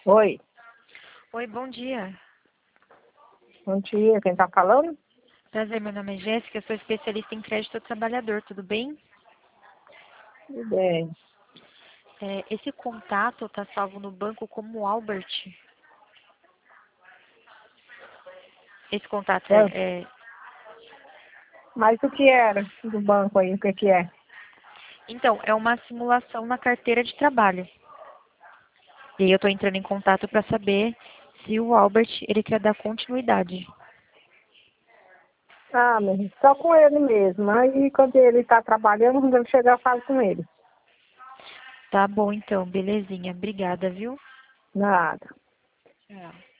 Oi, Oi, bom dia. bom dia, quem tá falando? Prazer, meu nome é Jéssica, eu sou especialista em crédito ao trabalhador, tudo bem? Tudo bem. Esse contato está salvo no banco como Albert. Esse contato É, mas o que era do banco aí, o que que é? Então, é uma simulação na carteira de trabalho. E aí eu estou entrando em contato para saber se o Albert ele quer dar continuidade. Ah, mas só com ele mesmo. Aí quando ele tá trabalhando, quando ele chegar, eu falo com ele. Tá bom, então, belezinha. Obrigada, viu? Nada. Tchau.